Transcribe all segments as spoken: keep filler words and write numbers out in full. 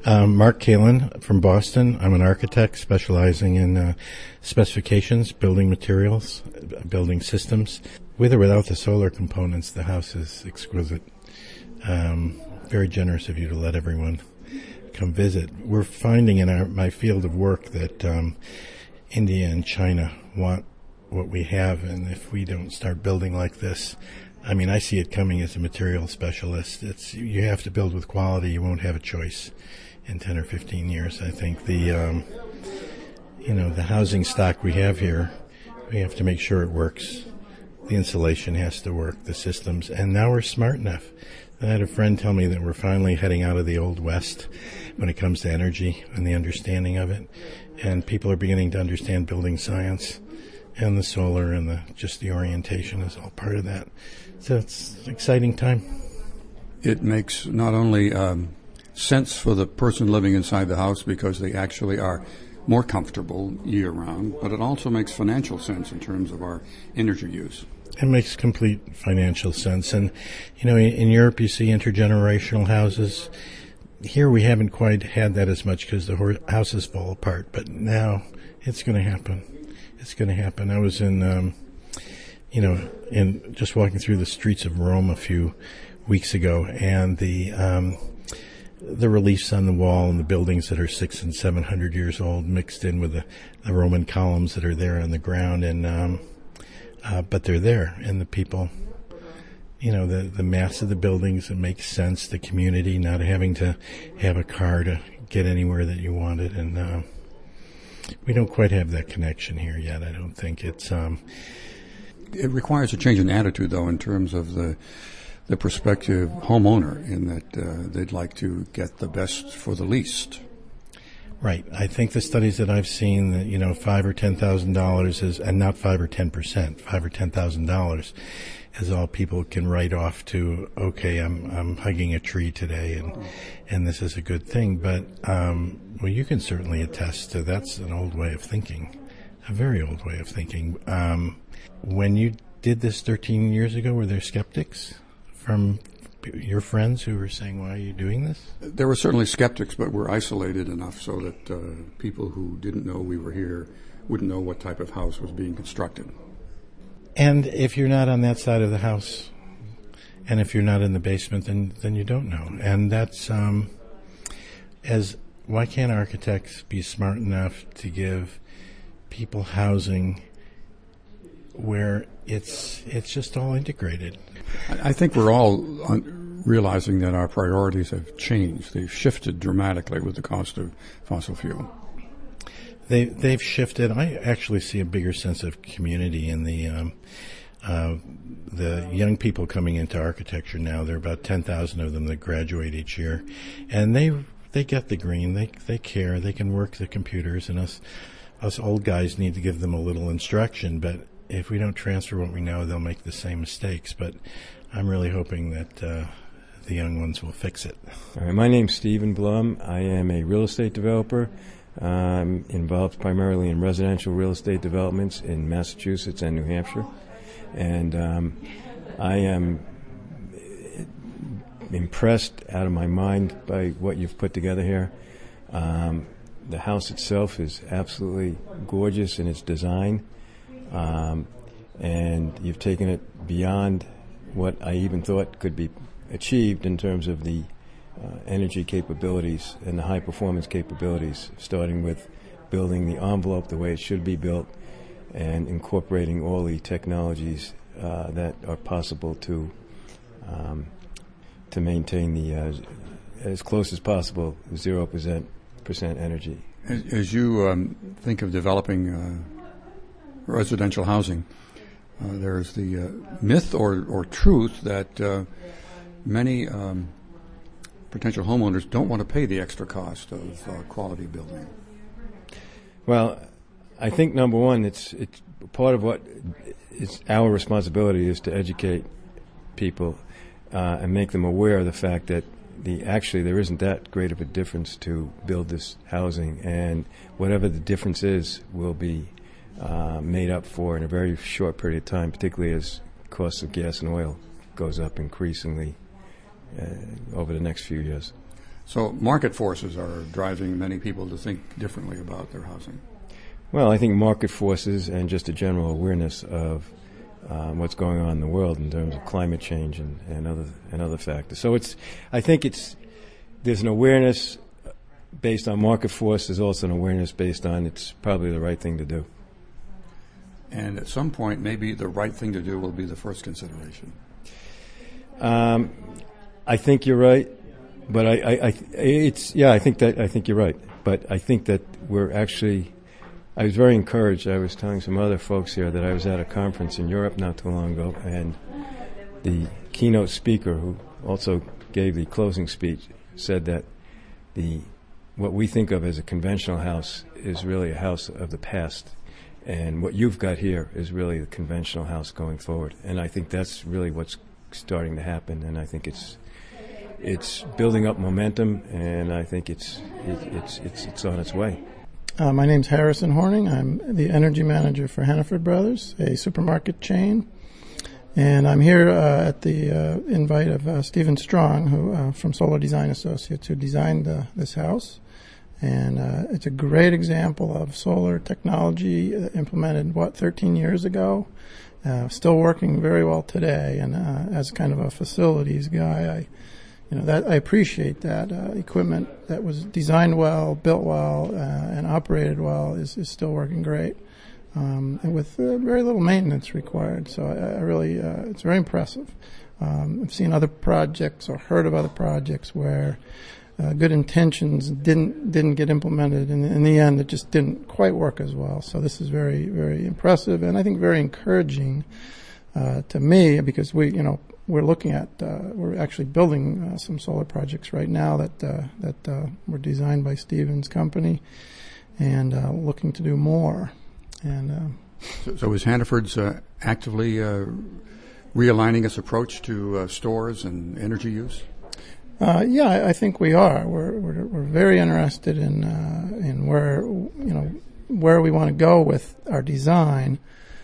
Um, Mark Kalin from Boston. I'm an architect specializing in uh, specifications, building materials, building systems. With or without the solar components, the house is exquisite. Um, very generous of you to let everyone come visit. We're finding in our, my field of work that um, India and China want what we have, and if we don't start building like this, I mean, I see it coming as a material specialist. It's you have to build with quality. You won't have a choice in ten or fifteen years. I think the, um, you know, the housing stock we have here, we have to make sure it works. The insulation has to work, the systems, and now we're smart enough. I had a friend tell me that we're finally heading out of the Old West when it comes to energy and the understanding of it, and people are beginning to understand building science, and the solar and the just the orientation is all part of that. So it's an exciting time. It makes not only um, sense for the person living inside the house because they actually are more comfortable year-round, but it also makes financial sense in terms of our energy use. It makes complete financial sense. And, you know, in Europe you see intergenerational houses. Here we haven't quite had that as much because the houses fall apart, but now it's going to happen. It's going to happen. I was in, um, you know, in just walking through the streets of Rome a few weeks ago, and the um, the reliefs on the wall and the buildings that are six and seven hundred years old mixed in with the, the Roman columns that are there on the ground, and um, uh, but they're there, and the people, you know, the the mass of the buildings, it makes sense. The community, not having to have a car to get anywhere that you wanted, and uh, we don't quite have that connection here yet. I don't think it's. Um, it requires a change in attitude, though, in terms of the. the prospective homeowner, in that uh, they'd like to get the best for the least. Right. I think the studies that I've seen that, you know, five or ten thousand dollars is, and not five or ten percent, five or ten thousand dollars is all people can write off to. Okay, I'm I'm hugging a tree today, and and this is a good thing. But um, well, you can certainly attest to that's an old way of thinking, a very old way of thinking. Um, when you did this thirteen years ago, were there skeptics from your friends who were saying, why are you doing this? There were certainly skeptics, but we're isolated enough so that uh, people who didn't know we were here wouldn't know what type of house was being constructed. And if you're not on that side of the house, and if you're not in the basement, then then you don't know. And that's, um, as why can't architects be smart enough to give people housing where it's it's just all integrated? I think we're all un- realizing that our priorities have changed. They've shifted dramatically with the cost of fossil fuel. They, they've shifted. I actually see a bigger sense of community in the um, uh, the young people coming into architecture now. There are about ten thousand of them that graduate each year, and they they get the green. They they care. They can work the computers, and us us old guys need to give them a little instruction, but if we don't transfer what we know, they'll make the same mistakes. But I'm really hoping that uh, the young ones will fix it. All right, my name's Stephen Blum. I am a real estate developer. I'm involved primarily in residential real estate developments in Massachusetts and New Hampshire. And um, I am impressed out of my mind by what you've put together here. Um, the house itself is absolutely gorgeous in its design. Um, and you've taken it beyond what I even thought could be achieved in terms of the uh, energy capabilities and the high performance capabilities, starting with building the envelope the way it should be built and incorporating all the technologies uh, that are possible to um, to maintain the uh, as close as possible zero percent percent energy. As, as you um, think of developing uh residential housing, uh, there's the uh, myth or, or truth that uh, many um, potential homeowners don't want to pay the extra cost of uh, quality building. Well, I think number one, it's it's part of what it's our responsibility is to educate people uh, and make them aware of the fact that the actually there isn't that great of a difference to build this housing, and whatever the difference is will be Uh, made up for in a very short period of time, particularly as costs of gas and oil goes up increasingly uh, over the next few years. So market forces are driving many people to think differently about their housing. Well, I think market forces and just a general awareness of um, what's going on in the world in terms of climate change and, and other and other factors. So it's, I think it's, there's an awareness based on market force. There's also an awareness based on it's probably the right thing to do. And at some point, maybe the right thing to do will be the first consideration. Um, I think you're right, but I, I, I, it's yeah. I think that I think you're right, but I think that we're actually. I was very encouraged. I was telling some other folks here that I was at a conference in Europe not too long ago, and the keynote speaker, who also gave the closing speech, said that the what we think of as a conventional house is really a house of the past, and what you've got here is really the conventional house going forward. And I think that's really what's starting to happen, and I think it's it's building up momentum, and I think it's it, it's it's it's on its way. Uh, my name's Harrison Horning. I'm the energy manager for Hannaford Brothers, a supermarket chain. And I'm here uh, at the uh, invite of uh, Stephen Strong, who uh, from Solar Design Associates, who designed uh, this house. And uh, it's a great example of solar technology uh, implemented, what, thirteen years ago. Uh, still working very well today. And uh, as kind of a facilities guy, I You know, that I appreciate that uh, equipment that was designed well, built well, uh, and operated well is, is still working great, um, and with uh, very little maintenance required. So I, I really, uh, it's very impressive. Um, I've seen other projects or heard of other projects where uh, good intentions didn't didn't get implemented, and in the end, it just didn't quite work as well. So this is very, very impressive, and I think very encouraging uh, to me, because we, you know. We're looking at, uh, we're actually building uh, some solar projects right now that uh, that uh, were designed by Stephen's company, and uh, looking to do more. And uh, so, so is Hannaford's uh, actively uh, realigning its approach to uh, stores and energy use? Uh, yeah, I, I think we are. We're we're, we're very interested in uh, in where you know where we want to go with our design.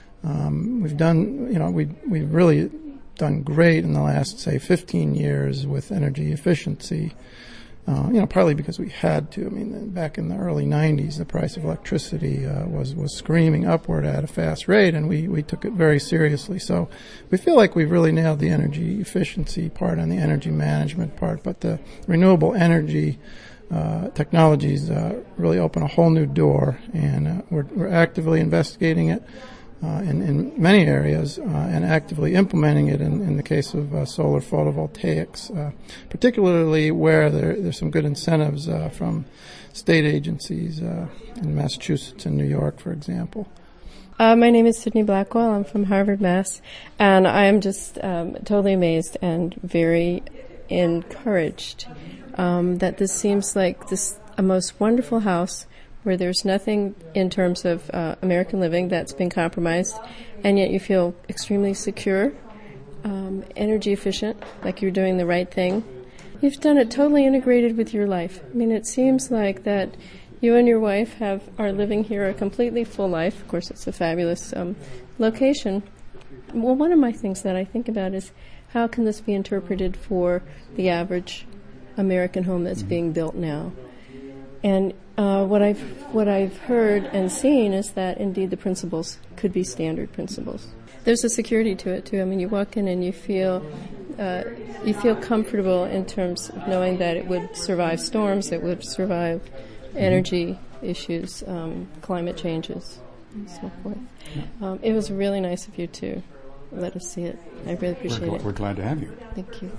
Um, we've done, you know, we we've really done great in the last, say, fifteen years with energy efficiency, uh, you know, partly because we had to. I mean, back in the early nineties, the price of electricity uh, was, was screaming upward at a fast rate, and we, we took it very seriously. So we feel like we've really nailed the energy efficiency part and the energy management part, but the renewable energy uh, technologies uh, really open a whole new door, and uh, we're, we're actively investigating it. Uh, in, in many areas, uh, and actively implementing it in, in the case of uh, solar photovoltaics, uh, particularly where there, there's some good incentives uh, from state agencies uh, in Massachusetts and New York, for example. Uh, my name is Sydney Blackwell. I'm from Harvard, Mass. And I am just um, totally amazed and very encouraged um, that this seems like this a most wonderful house where there's nothing in terms of uh, American living that's been compromised, and yet you feel extremely secure, um, energy efficient, like you're doing the right thing. You've done it totally integrated with your life. I mean, it seems like that you and your wife have are living here a completely full life. Of course, it's a fabulous um, location. Well, one of my things that I think about is how can this be interpreted for the average American home that's mm-hmm. being built now? And uh, what I've what I've heard and seen is that indeed the principles could be standard principles. There's a security to it too. I mean, you walk in and you feel uh, you feel comfortable in terms of knowing that it would survive storms, it would survive energy issues, um, climate changes, and so forth. Um, it was really nice of you to let us see it. I really appreciate we're, it. We're glad to have you. Thank you.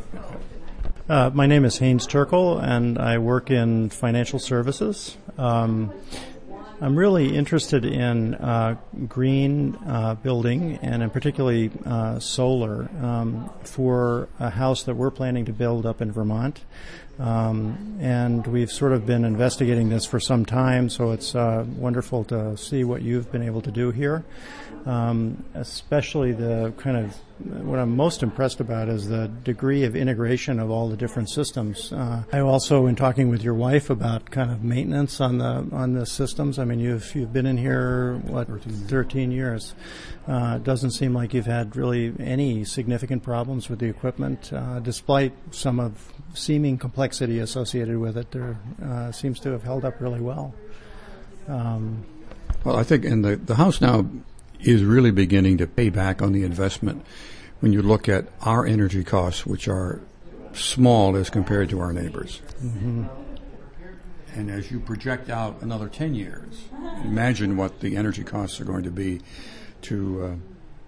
Uh, my name is Haynes Turkle, and I work in financial services. Um, I'm really interested in uh, green uh, building, and in particularly uh, solar, um, for a house that we're planning to build up in Vermont. Um, and we've sort of been investigating this for some time, so it's uh, wonderful to see what you've been able to do here. Um, especially the kind of, what I'm most impressed about is the degree of integration of all the different systems. Uh, I also, in talking with your wife about kind of maintenance on the on the systems, I mean, you've you've been in here, what, thirteen years. Uh, it doesn't seem like you've had really any significant problems with the equipment, uh, despite some of seeming complexity complexity associated with it, there uh, seems to have held up really well. Um, well, I think in the, the house now is really beginning to pay back on the investment when you look at our energy costs, which are small as compared to our neighbors. Mm-hmm. And as you project out another ten years, imagine what the energy costs are going to be to uh,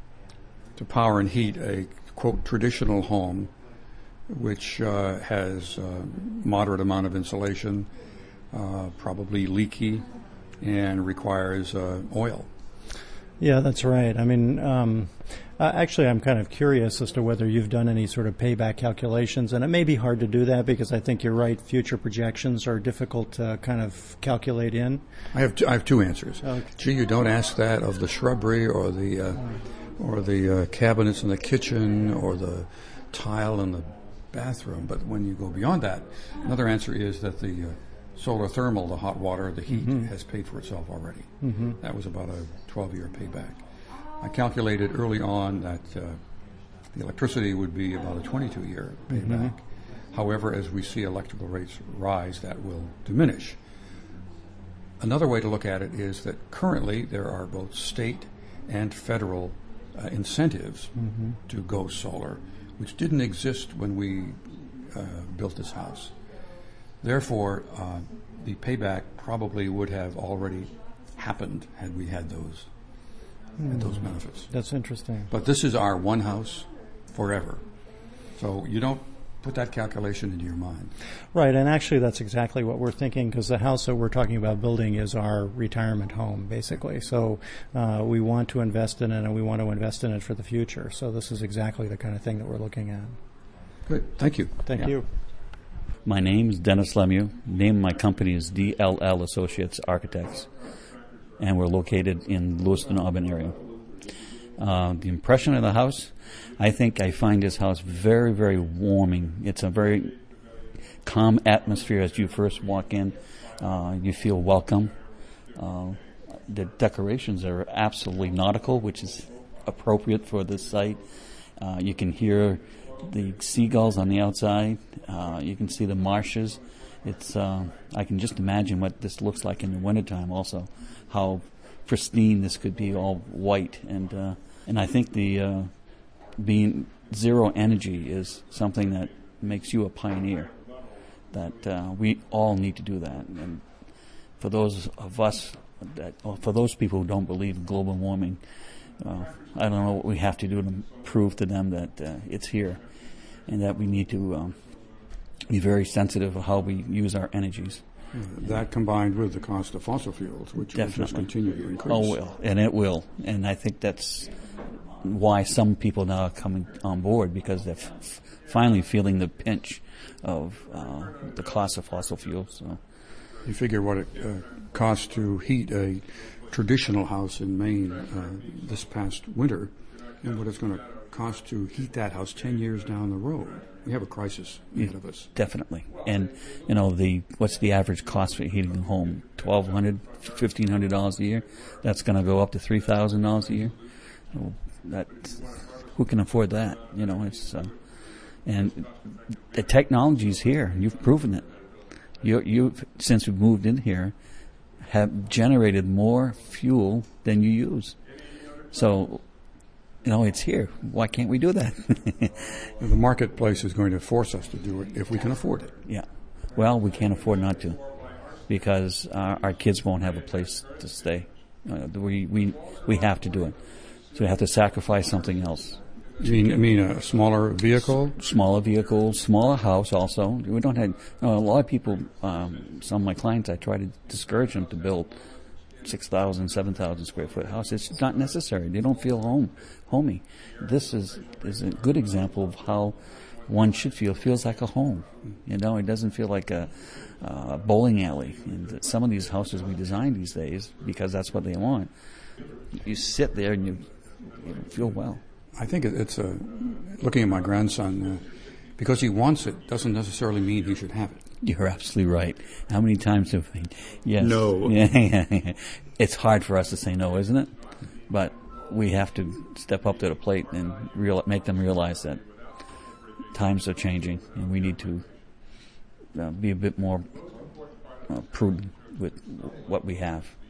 to power and heat a, quote, traditional home, which uh, has a moderate amount of insulation, uh, probably leaky, and requires uh, oil. Yeah, that's right. I mean, um, uh, actually, I'm kind of curious as to whether you've done any sort of payback calculations, and it may be hard to do that because I think you're right. Future projections are difficult to kind of calculate in. I have t- I have two answers. Okay. Gee, you don't ask that of the shrubbery or the uh, or the uh, cabinets in the kitchen or the tile in the bathroom. But when you go beyond that, another answer is that the uh, solar thermal, the hot water, the heat, mm-hmm. has paid for itself already. Mm-hmm. That was about a twelve-year payback. I calculated early on that uh, the electricity would be about a twenty-two-year payback. Mm-hmm. However, as we see electrical rates rise, that will diminish. Another way to look at it is that currently there are both state and federal uh, incentives mm-hmm. to go solar, which didn't exist when we uh, built this house. Therefore, uh, the payback probably would have already happened had we had those mm. had those benefits. That's interesting. But this is our one house forever. So you don't put that calculation into your mind. Right, and actually that's exactly what we're thinking, because the house that we're talking about building is our retirement home, basically. So uh, we want to invest in it, and we want to invest in it for the future. So this is exactly the kind of thing that we're looking at. Good. Thank you. Thank yeah. you. My name is Dennis Lemieux. The name of my company is D L L Associates Architects, and we're located in Lewiston, Auburn area. Uh, the impression of the house, I think I find this house very, very warming. It's a very calm atmosphere as you first walk in. Uh, you feel welcome. Uh, the decorations are absolutely nautical, which is appropriate for this site. Uh, you can hear the seagulls on the outside. Uh, you can see the marshes. It's. Uh, I can just imagine what this looks like in the wintertime also, how pristine this could be, all white. And uh, and I think the uh, being zero energy is something that makes you a pioneer, that uh, we all need to do that. And for those of us, that, or for those people who don't believe in global warming, uh, I don't know what we have to do to prove to them that uh, it's here, and that we need to um, be very sensitive of how we use our energies. Uh, that combined with the cost of fossil fuels, which will just continue to increase. Oh, will, and it will. And I think that's why some people now are coming on board, because they're f- finally feeling the pinch of uh, the cost of fossil fuels. So. You figure what it uh, costs to heat a traditional house in Maine uh, this past winter, and what it's going to cost to heat that house ten years down the road. We have a crisis ahead of us. Definitely. And, you know, the what's the average cost for heating a home? twelve hundred dollars, fifteen hundred dollars a year? That's going to go up to three thousand dollars a year? Well, that, who can afford that? You know, it's, uh, and the technology's here, and you've proven it. You, you've, since we've moved in here, have generated more fuel than you use. So, you know, it's here. Why can't we do that? The marketplace is going to force us to do it if we can afford it. Yeah. Well, we can't afford not to, because our, our kids won't have a place to stay. Uh, we we we have to do it. So we have to sacrifice something else. You mean, I mean a smaller vehicle? Smaller vehicle, smaller house also. We don't have, you know, a lot of people, um, some of my clients, I try to discourage them to build six thousand, seven thousand square foot house. It's not necessary. They don't feel home, homey. This is, is a good example of how one should feel. It feels like a home. You know, it doesn't feel like a, uh, bowling alley. And some of these houses we design these days, because that's what they want, you sit there and you, you feel well. I think it's a, looking at my grandson, uh, because he wants it doesn't necessarily mean he should have it. You're absolutely right. How many times have we, yes. No. Yeah, it's hard for us to say no, isn't it? But we have to step up to the plate and real, make them realize that times are changing and we need to uh, be a bit more uh, prudent with what we have.